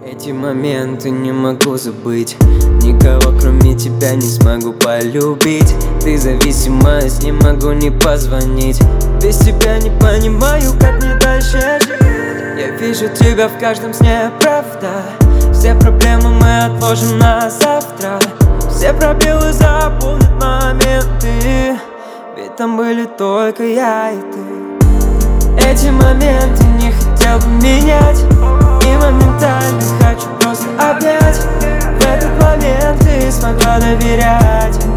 Эти моменты не могу забыть. Никого кроме тебя не смогу полюбить. Ты зависимость, не могу не позвонить. Без тебя не понимаю, как мне дальше жить. Я вижу тебя в каждом сне, правда. Все проблемы мы отложим на завтра. Все пробелы заполнят моменты, ведь там были только я и ты. Эти моменты не хотел бы менять, и моментально хочу просто обнять. В этот момент ты смогла доверять.